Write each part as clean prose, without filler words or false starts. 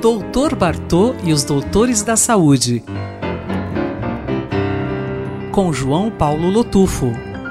Doutor Bartô e os Doutores da Saúde, com João Paulo Lotufo.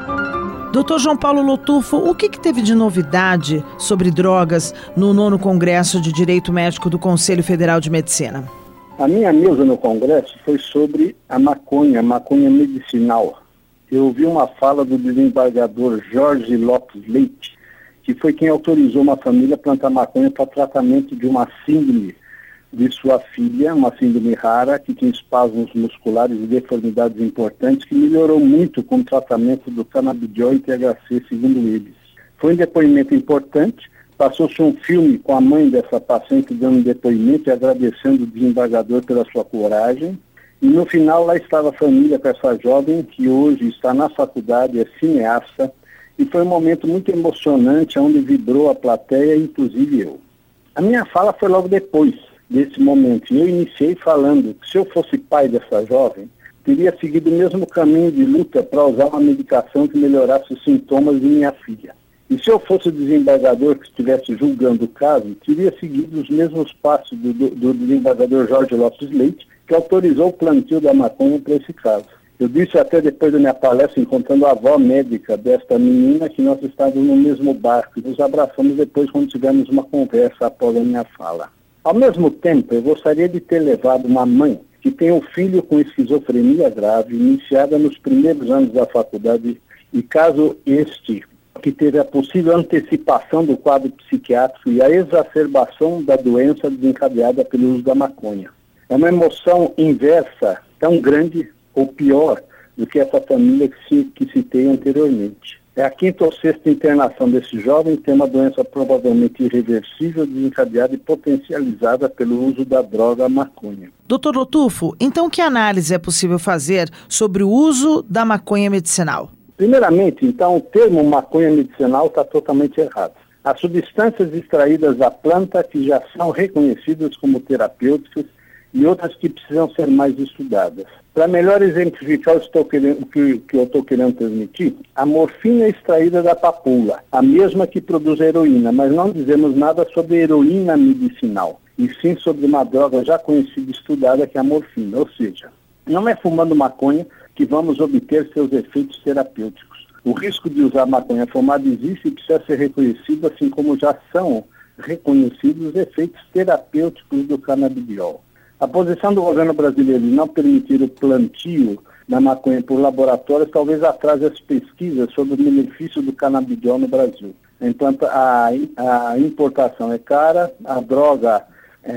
Doutor João Paulo Lotufo, o que teve de novidade sobre drogas no 9º Congresso de Direito Médico do Conselho Federal de Medicina? A minha mesa no Congresso foi sobre a maconha medicinal. Eu ouvi uma fala do desembargador Jorge Lopes Leite, que foi quem autorizou uma família a plantar maconha para tratamento de uma síndrome de sua filha, uma síndrome rara, que tinha espasmos musculares e deformidades importantes, que melhorou muito com o tratamento do canabidiol e THC, segundo eles. Foi um depoimento importante. Passou-se um filme com a mãe dessa paciente dando um depoimento e agradecendo o desembargador pela sua coragem. E no final lá estava a família com essa jovem que hoje está na faculdade, é cineasta. E foi um momento muito emocionante, onde vibrou a plateia, inclusive eu. A minha fala foi logo depois desse momento. E eu iniciei falando que se eu fosse pai dessa jovem, teria seguido o mesmo caminho de luta para usar uma medicação que melhorasse os sintomas de minha filha. E se eu fosse o desembargador que estivesse julgando o caso, teria seguido os mesmos passos do desembargador Jorge Lopes Leite, que autorizou o plantio da maconha para esse caso. Eu disse até depois da minha palestra, encontrando a avó médica desta menina, que nós estávamos no mesmo barco e nos abraçamos depois quando tivemos uma conversa após a minha fala. Ao mesmo tempo, eu gostaria de ter levado uma mãe que tem um filho com esquizofrenia grave, iniciada nos primeiros anos da faculdade, e caso este que teve a possível antecipação do quadro psiquiátrico e a exacerbação da doença desencadeada pelo uso da maconha. É uma emoção inversa tão grande ou pior do que essa família que citei anteriormente. É a 5ª ou 6ª internação desse jovem, tem uma doença provavelmente irreversível, desencadeada e potencializada pelo uso da droga maconha. Doutor Lotufo, então que análise é possível fazer sobre o uso da maconha medicinal? Primeiramente, então, o termo maconha medicinal está totalmente errado. As substâncias extraídas da planta que já são reconhecidas como terapêuticas e outras que precisam ser mais estudadas. Para melhor exemplificar o que eu estou querendo transmitir, a morfina é extraída da papoula, a mesma que produz a heroína, mas não dizemos nada sobre heroína medicinal, e sim sobre uma droga já conhecida e estudada, que é a morfina. Ou seja, não é fumando maconha que vamos obter seus efeitos terapêuticos. O risco de usar maconha fumada existe e precisa ser reconhecido, assim como já são reconhecidos os efeitos terapêuticos do canabidiol. A posição do governo brasileiro de não permitir o plantio da maconha por laboratórios talvez atrase as pesquisas sobre o benefício do canabidiol no Brasil. Enquanto a importação é cara, a droga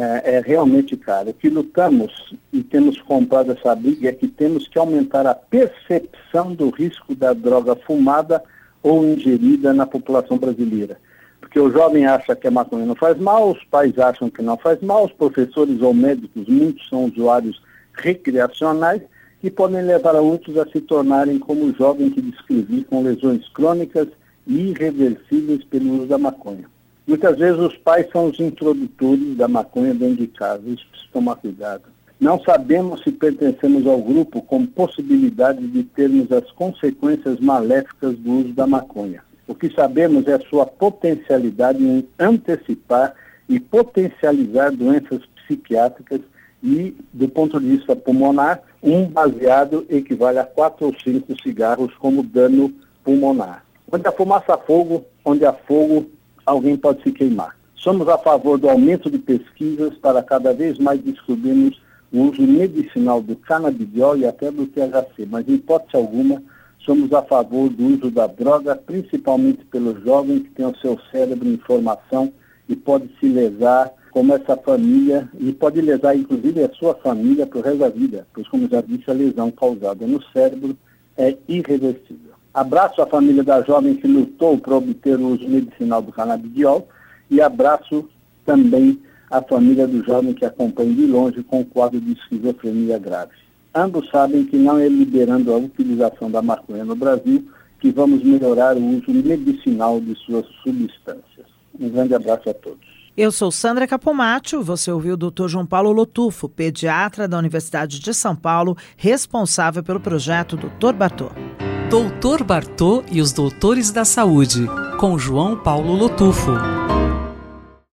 é realmente cara. O que lutamos e temos comprado essa briga é que temos que aumentar a percepção do risco da droga fumada ou ingerida na população brasileira. Porque o jovem acha que a maconha não faz mal, os pais acham que não faz mal, os professores ou médicos, muitos são usuários recreacionais, que podem levar a muitos a se tornarem como o jovem que descrevi, com lesões crônicas e irreversíveis pelo uso da maconha. Muitas vezes os pais são os introdutores da maconha dentro de casa, isso precisa tomar cuidado. Não sabemos se pertencemos ao grupo com possibilidade de termos as consequências maléficas do uso da maconha. O que sabemos é a sua potencialidade em antecipar e potencializar doenças psiquiátricas e, do ponto de vista pulmonar, um baseado equivale a 4 ou 5 cigarros como dano pulmonar. Onde a fumaça há fogo, onde há fogo, alguém pode se queimar. Somos a favor do aumento de pesquisas para cada vez mais descobrirmos o uso medicinal do canabidiol e até do THC, mas em hipótese alguma somos a favor do uso da droga, principalmente pelo jovem que tem o seu cérebro em formação e pode se lesar como essa família, e pode lesar inclusive a sua família para o resto da vida, pois, como já disse, a lesão causada no cérebro é irreversível. Abraço a família da jovem que lutou para obter o uso medicinal do canabidiol e abraço também a família do jovem que acompanha de longe com o quadro de esquizofrenia grave. Ambos sabem que não é liberando a utilização da maconha no Brasil que vamos melhorar o uso medicinal de suas substâncias. Um grande abraço a todos. Eu sou Sandra Capomatto, você ouviu o Dr. João Paulo Lotufo, pediatra da Universidade de São Paulo, responsável pelo projeto Dr. Bartô. Doutor Bartô e os Doutores da Saúde, com João Paulo Lotufo.